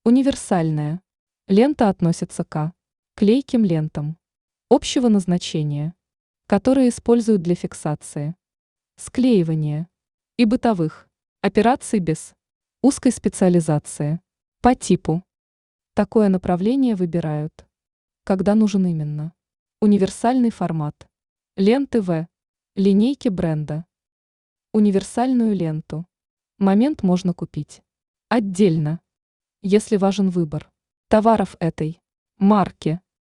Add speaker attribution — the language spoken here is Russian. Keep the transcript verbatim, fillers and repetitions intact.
Speaker 1: Универсальная. Лента относится к клейким лентам общего назначения, которые используют для фиксации, склеивания и бытовых операций без узкой специализации по типу. Такое направление выбирают, когда нужен именно универсальный формат ленты в линейке бренда. Универсальную ленту момент можно купить отдельно, если важен выбор товаров этой марки.